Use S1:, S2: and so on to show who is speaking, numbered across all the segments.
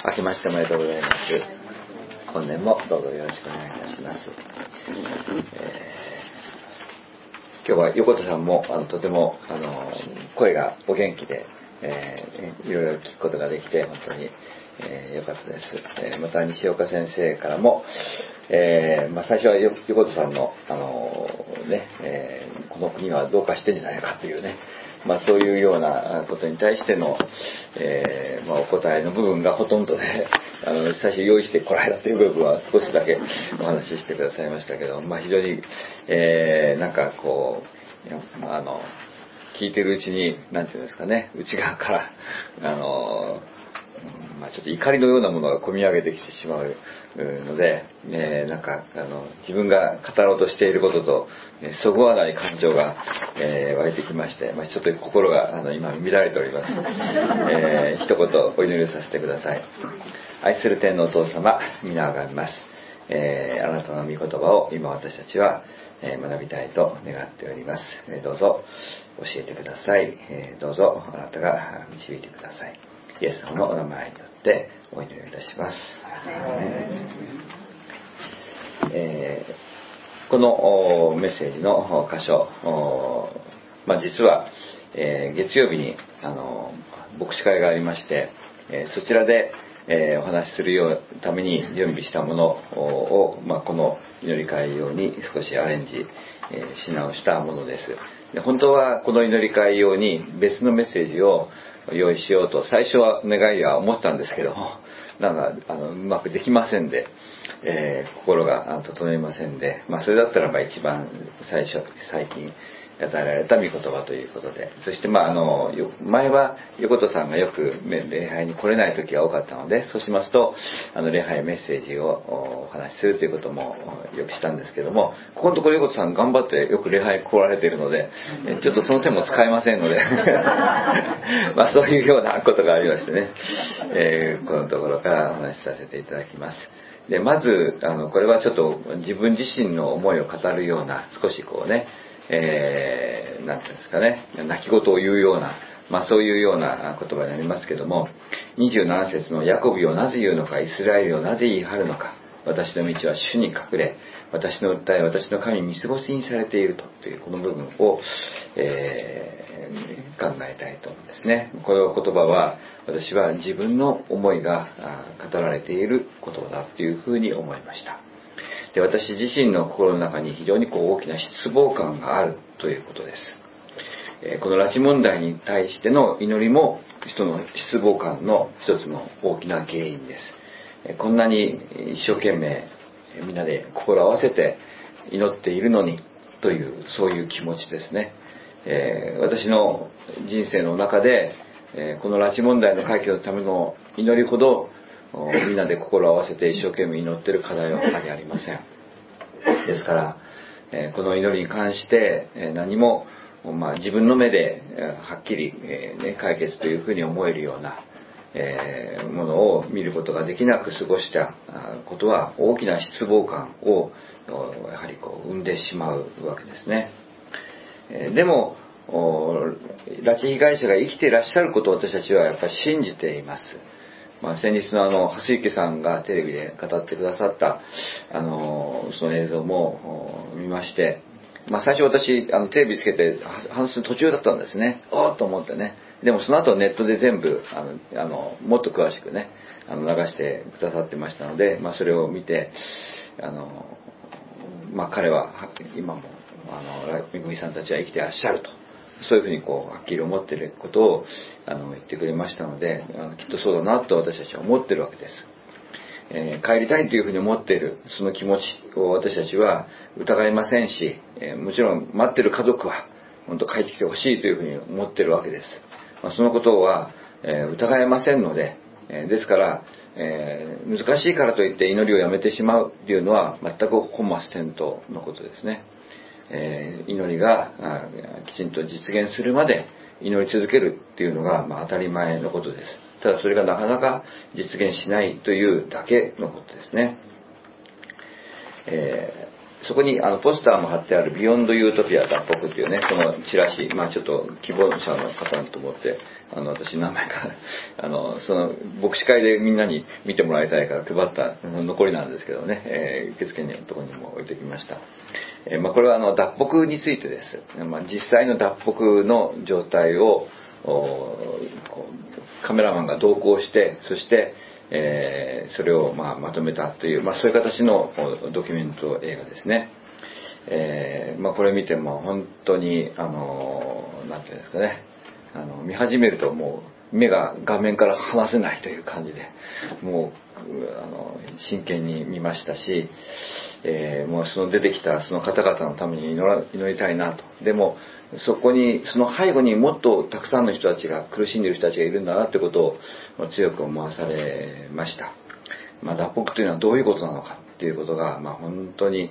S1: 明けましておめでとうございます。本年もどうぞよろしくお願いいたします。今日は横田さんもとても声がお元気で、いろいろ聞くことができて本当に良かったです。また西岡先生からも、最初は横田さんのこの国はどうかしてんじゃないかというね、そういうようなことに対しての、お答えの部分がほとんどで、最初用意してこられたという部分は少しだけお話ししてくださいましたけど、非常に、聞いてるうちになんていうんですかね、内側からちょっと怒りのようなものが込み上げてきてしまうので、自分が語ろうとしていることとそぐわない感情が、湧いてきまして、ちょっと心が今乱れております。一言お祈りをさせてください。愛する天のお父様、皆をあがめます。あなたの御言葉を今私たちは学びたいと願っております。どうぞ教えてください。どうぞあなたが導いてください。イエス様のお名前によってお祈りをいたします。このメッセージの箇所、実は、月曜日に牧師会がありまして、そちらで、お話しするために準備したものを、この祈り会用に少しアレンジ、し直したものです。で、本当はこの祈り会用に別のメッセージを用意しようと最初は願いは思ったんですけども、うまくできませんで、心が整いませんで、それだったら一番最近与えられた御言葉ということで、そして前は横田さんがよく礼拝に来れない時が多かったので、そうしますと礼拝メッセージをお話しするということもよくしたんですけども、ここのところ横田さん頑張ってよく礼拝来られているので、ちょっとその点も使えませんのでそういうようなことがありましてね、このところからお話しさせていただきます。で、まずこれはちょっと自分自身の思いを語るような、少しなんていうんですかね、泣き言を言うような、そういうような言葉になりますけども、27節のヤコブよなぜ言うのか、イスラエルよなぜ言い張るのか、私の道は主に隠れ、私の訴え、私の神に見過ごしにされているというこの部分を、考えたいと思うんですね。この言葉は私は自分の思いが語られている言葉だというふうに思いました。で、私自身の心の中に非常に大きな失望感があるということです。この拉致問題に対しての祈りも人の失望感の一つの大きな原因です。こんなに一生懸命みんなで心を合わせて祈っているのにという、そういう気持ちですね。私の人生の中でこの拉致問題の解決のための祈りほどみんなで心を合わせて一生懸命祈っている課題は他にありません。ですからこの祈りに関して何も自分の目ではっきり解決というふうに思えるようなものを見ることができなく過ごしたことは大きな失望感をやはり生んでしまうわけですね。でも拉致被害者が生きていらっしゃることを私たちはやっぱり信じています。先日の蓮池さんがテレビで語ってくださったその映像も見まして、最初私テレビつけて話す途中だったんですね。おーっと思ってね。でもその後ネットで全部もっと詳しくね流してくださってましたので、それを見て彼は今もめぐみさんたちは生きていらっしゃると、そういうふうにはっきり思っていることを言ってくれましたので、きっとそうだなと私たちは思っているわけです。帰りたいというふうに思っているその気持ちを私たちは疑いませんし、もちろん待っている家族は本当帰ってきてほしいというふうに思っているわけです。そのことは疑えませんので、ですから難しいからといって祈りをやめてしまうというのは全く本末転倒のことですね。祈りがきちんと実現するまで祈り続けるっていうのが当たり前のことです。ただそれがなかなか実現しないというだけのことですね。 そこにポスターも貼ってあるビヨンドユートピア脱北っていうね、このチラシ、ちょっと希望者の方と思って、私名前がその牧師会でみんなに見てもらいたいから配った残りなんですけどね、受付のところにも置いてきました。これは脱北についてです。実際の脱北の状態をカメラマンが同行して、そしてそれをまとめたという、そういう形のドキュメント映画ですね。これ見ても本当になんていうんですかね、見始めるともう目が画面から離せないという感じで、もう真剣に見ましたし、もうその出てきたその方々のために祈りたいなと。でもそこにその背後にもっとたくさんの人たちが苦しんでいる人たちがいるんだなってことを強く思わされました。脱北というのはどういうことなのかっていうことが本当に、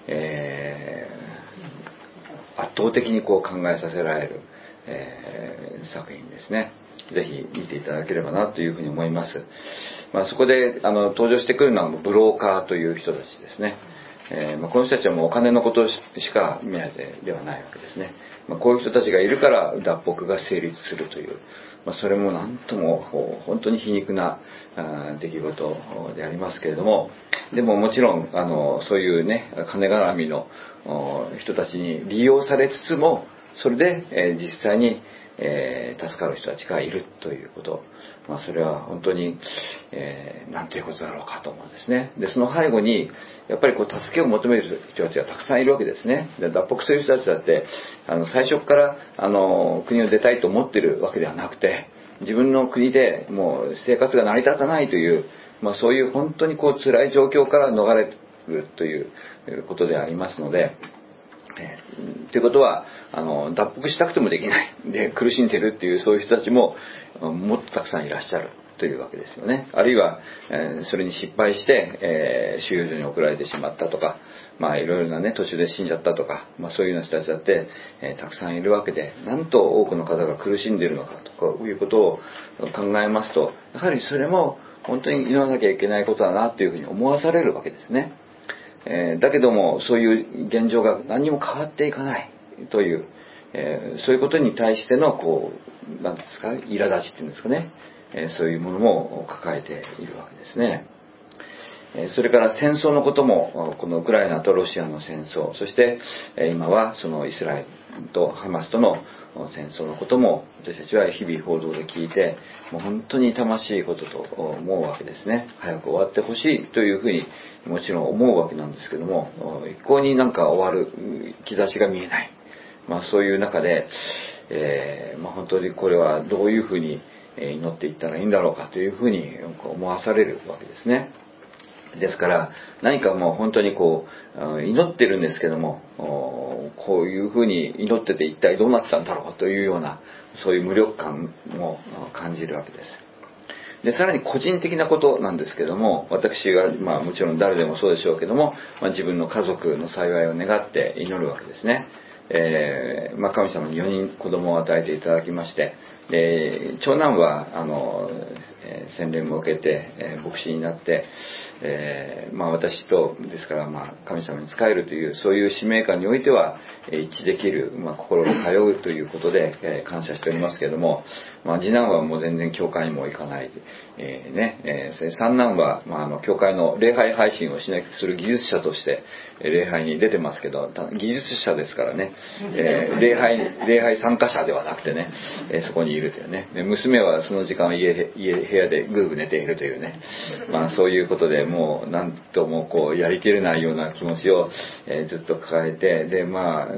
S1: 圧倒的に考えさせられる、作品ですね。ぜひ見ていただければなというふうに思います。そこで登場してくるのはブローカーという人たちですね。この人たちはもうお金のことしか目当てではないわけですね。こういう人たちがいるから脱北が成立するという、それもなんとも本当に皮肉な出来事でありますけれども、でももちろんそういうね金絡みの人たちに利用されつつも、それで実際に助かる人たちがいるということ、それは本当になんていうことだろうかと思うんですね。でその背後にやっぱり助けを求める人たちがたくさんいるわけですね。で脱北する人たちだって最初から国を出たいと思ってるわけではなくて、自分の国でもう生活が成り立たないという、そういう本当に辛い状況から逃れるということでありますので、ということは脱北したくてもできないで苦しんでいるっていう、そういう人たちももっとたくさんいらっしゃるというわけですよね。あるいはそれに失敗して収容所に送られてしまったとか、いろいろなね途中で死んじゃったとか、そういうような人たちだってたくさんいるわけで、なんと多くの方が苦しんでいるのかということを考えますと、やはりそれも本当に祈らなきゃいけないことだなというふうに思わされるわけですね。だけどもそういう現状が何も変わっていかないという、そういうことに対しての何ですか、苛立ちっていうんですかね、そういうものも抱えているわけですね。それから戦争のことも、このウクライナとロシアの戦争、そして今はそのイスラエルとハマスとの戦争のことも私たちは日々報道で聞いて、もう本当に痛ましいことと思うわけですね。早く終わってほしいというふうにもちろん思うわけなんですけども、一向に終わる兆しが見えない、そういう中で、本当にこれはどういうふうに祈っていったらいいんだろうかというふうに思わされるわけですね。ですから何かもう本当に祈ってるんですけども、こういうふうに祈ってて一体どうなってたんだろうというような、そういう無力感も感じるわけです。でさらに個人的なことなんですけども、私がもちろん誰でもそうでしょうけども、自分の家族の幸いを願って祈るわけですね。神様に4人子供を与えていただきまして、長男は洗礼も受けて、牧師になって、私とですから、神様に仕えるというそういう使命感においては一致できる、心が通うということで、感謝しておりますけれども、次男はもう全然教会にも行かない、三男は、教会の礼拝配信をする技術者として礼拝に出てますけど、技術者ですからね、礼拝参加者ではなくてね、そこにいるというね。で娘はその時間は部屋でぐーぐー寝ているというね、そういうことでもう何ともやりきれないような気持ちを、ずっと抱えて、で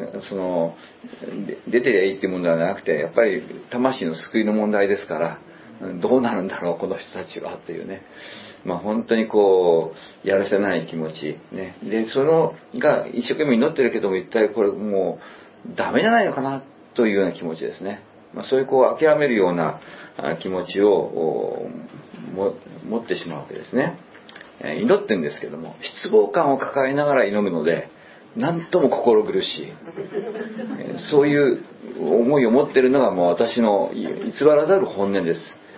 S1: 出てりゃいいっていうものではなくて、やっぱり魂の救いの問題ですから、どうなるんだろうこの人たちはっていうね、本当にやるせない気持ちね。でそのが一生懸命祈ってるけども、一体これもうダメじゃないのかなというような気持ちですね。そういう諦めるような気持ちを持ってしまうわけですね。祈ってるんですけども、失望感を抱えながら祈るので、なんとも心苦しい、そういう思いを持っているのがもう私の偽らざる本音です。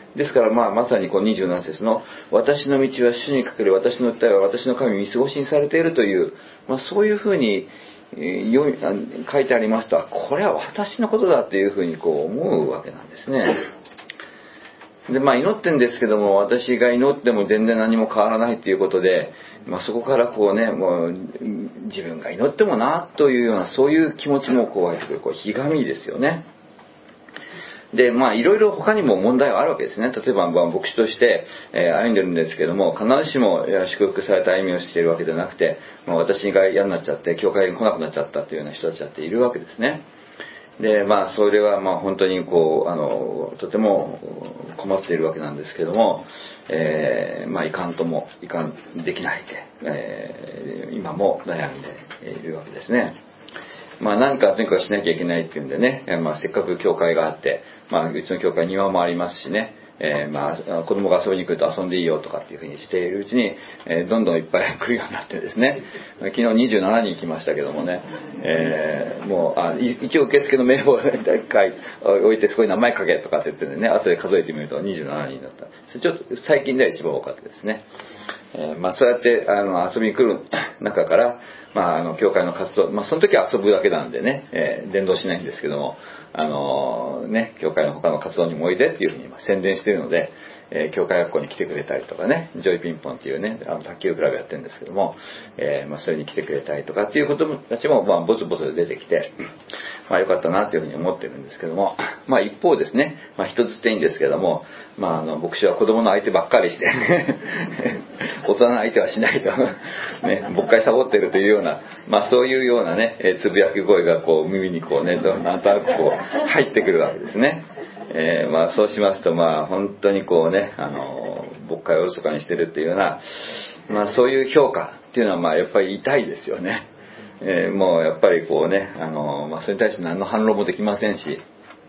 S1: ですからまさにこう27節の私の道は主にかける、私の訴えは私の神見過ごしにされているという、そういうふうに書いてありますと、これは私のことだというふうにこう思うわけなんですね。で祈ってんですけども、私が祈っても全然何も変わらないということで、そこからこうね、もう自分が祈ってもなというような、そういう気持ちもこう入ってくる、こうひがみですよね。でいろいろ他にも問題はあるわけですね。例えば牧師として、歩んでるんですけども、必ずしも祝福された歩みをしているわけではなくて、私が嫌になっちゃって教会に来なくなっちゃったというような人たちだっているわけですね。でそれは本当にこうとても困っているわけなんですけども、いかんできないで、今も悩んでいるわけですね。何かとにかくしなきゃいけないっていうんでね、せっかく教会があって、うちの教会庭もありますしね、子供が遊びに来ると遊んでいいよとかっていうふうにしているうちに、どんどんいっぱい来るようになってですね、昨日27人来ましたけどもね、もう一応受付の名簿を1回置いて、そこに名前書けとかって言ってね、後で数えてみると27人だった。それちょっと最近では一番多かったですね。そうやって遊びに来る中から、教会の活動、その時は遊ぶだけなんでね、伝道しないんですけども、教会の他の活動にもおいでっていうふうに宣伝しているので、教会学校に来てくれたりとかね、ジョイピンポンっていうね、卓球クラブやってるんですけども、それに来てくれたりとかっていうことたちもボツボツ出てきて、よかったなっていうふうに思ってるんですけども、一方ですね、人づていいんですけども、牧師は子供の相手ばっかりして大人の相手はしないとね、牧会サボってるというような、そういうようなね、つぶやき声がこう耳にこうね、なんとなくこう入ってくるわけですね。そうしますと本当にこうね、牧会をおろそかにしてるっていうような、そういう評価っていうのはやっぱり痛いですよね。もうやっぱりこうね、それに対して何の反論もできませんし、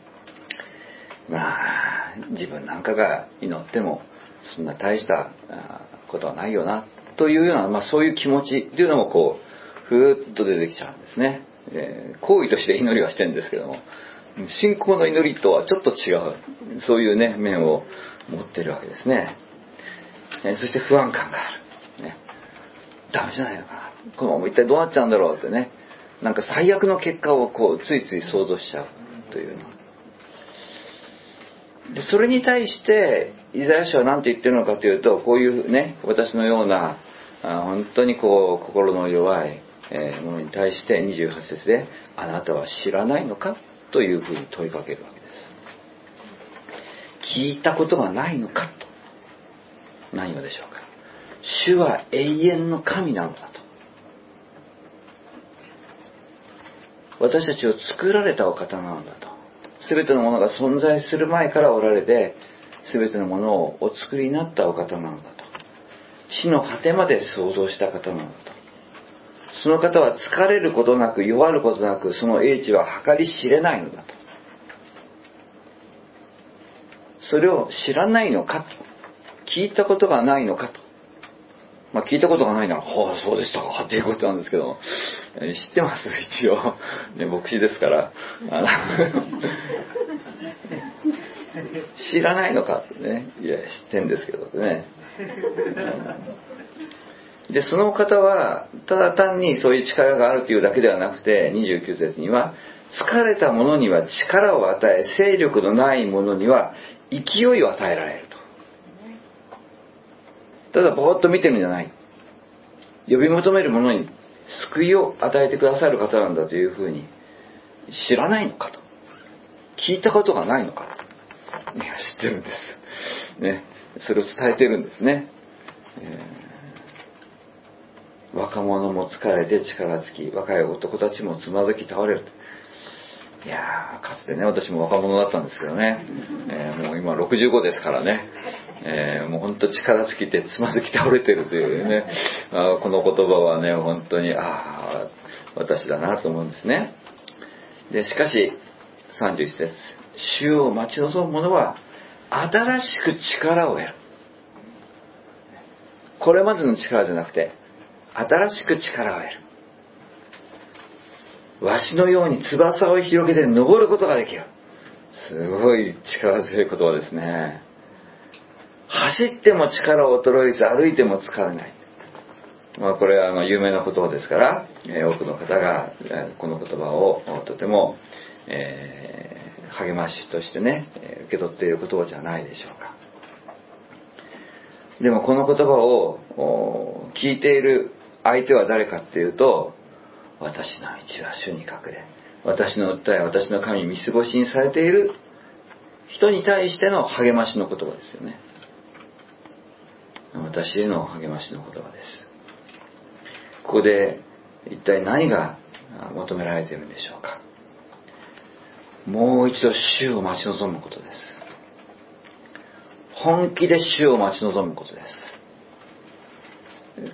S1: 自分なんかが祈ってもそんな大したことはないよなというような、そういう気持ちっていうのもこうふーっと出てきちゃうんですね。行為として祈りはしてるんですけども、信仰の祈りとはちょっと違う、そういうね面を持ってるわけですね。そして不安感がある、ね、ダメじゃないのかな、このまま一体どうなっちゃうんだろうってね、なんか最悪の結果をこうついつい想像しちゃうというので、それに対してイザヤ書は何て言ってるのかというと、こういうね、私のような本当にこう心の弱いものに対して28節で、あなたは知らないのかというふうに問いかけるわけです。聞いたことがないのかと。何をでしょうか。主は永遠の神なのだと。私たちを作られたお方なのだと。すべてのものが存在する前からおられて、すべてのものをお作りになったお方なのだと。地の果てまで創造した方なのだと。その方は疲れることなく、弱ることなく、その英知は計り知れないのだと。それを知らないのかと。聞いたことがないのかと。聞いたことがないなら、そうでしたかっていうことなんですけど、知ってます、一応。ね、牧師ですから。知らないのかってね。いや、知ってんですけどね。で、その方は、ただ単にそういう力があるというだけではなくて、29節には、疲れた者には力を与え、勢力のない者には勢いを与えられると。ただぼーっと見てるんじゃない。呼び求める者に救いを与えてくださる方なんだというふうに、知らないのかと。聞いたことがないのかと。いや、知ってるんです。ね。それを伝えてるんですね。若者も疲れて力尽き、若い男たちもつまずき倒れる。いやー、かつてね、私も若者だったんですけどね、もう今65ですからね、もう本当力尽きてつまずき倒れてるというね、この言葉はね、本当に私だなと思うんですね。でしかし31節、主を待ち望む者は新しく力を得る。これまでの力じゃなくて新しく力を得る。わしのように翼を広げて登ることができる。すごい力強い言葉ですね。 走っても力を衰えず、歩いても疲れない。これは有名な言葉ですから、多くの方がこの言葉をとても、励ましとしてね、受け取っている言葉じゃないでしょうか。でもこの言葉を聞いている相手は誰かっていうと、私の道は主に隠れ、私の訴え、私の神に見過ごしにされている人に対しての励ましの言葉ですよね。私への励ましの言葉です。ここで一体何が求められているんでしょうか。もう一度主を待ち望むことです。本気で主を待ち望むことです。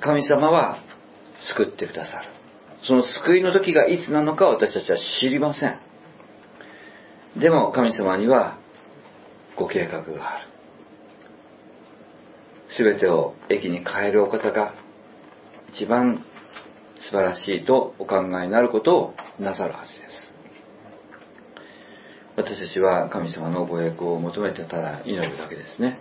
S1: 神様は救ってくださる。その救いの時がいつなのか私たちは知りません。でも神様にはご計画がある。すべてを益に変えるお方が一番素晴らしいとお考えになることをなさるはずです。私たちは神様のご栄光を求めてただ祈るだけですね。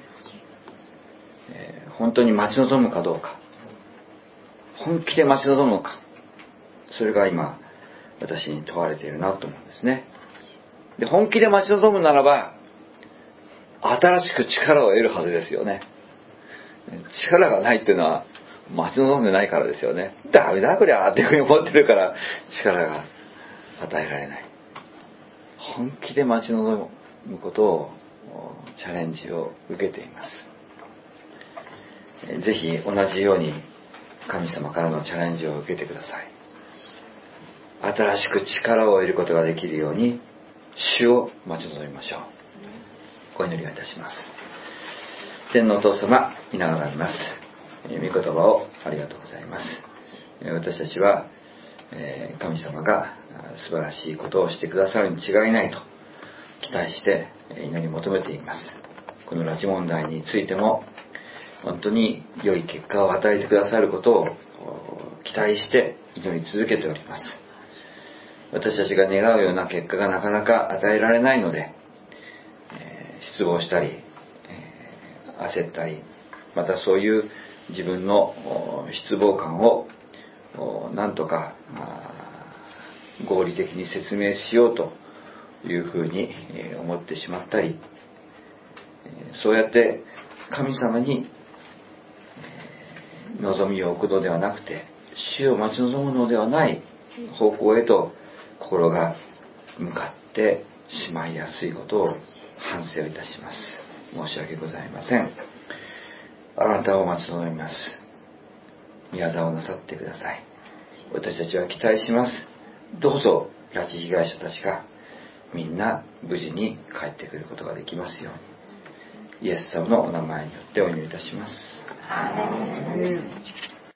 S1: 本当に待ち望むかどうか、本気で待ち望むのか、それが今私に問われているなと思うんですね。で、本気で待ち望むならば新しく力を得るはずですよね。力がないっていうのは待ち望んでないからですよね。ダメだこりゃっていうふうに思ってるから力が与えられない。本気で待ち望むことをチャレンジを受けています。ぜひ同じように神様からのチャレンジを受けてください。新しく力を得ることができるように主を待ち望みましょう。お祈りをいたします。天のお父様、皆がなります。御言葉をありがとうございます。私たちは神様が素晴らしいことをしてくださるに違いないと期待して祈り求めています。この拉致問題についても本当に良い結果を与えてくださることを期待して祈り続けております。私たちが願うような結果がなかなか与えられないので、失望したり焦ったり、またそういう自分の失望感をなんとか合理的に説明しようというふうに思ってしまったり、そうやって神様に望みを置くのではなくて主を待ち望むのではない方向へと心が向かってしまいやすいことを反省いたします。申し訳ございません。あなたを待ち望みます。宮沢をなさってください。私たちは期待します。どうぞ拉致被害者たちがみんな無事に帰ってくることができますように、イエス様のお名前によってお祈りいたします。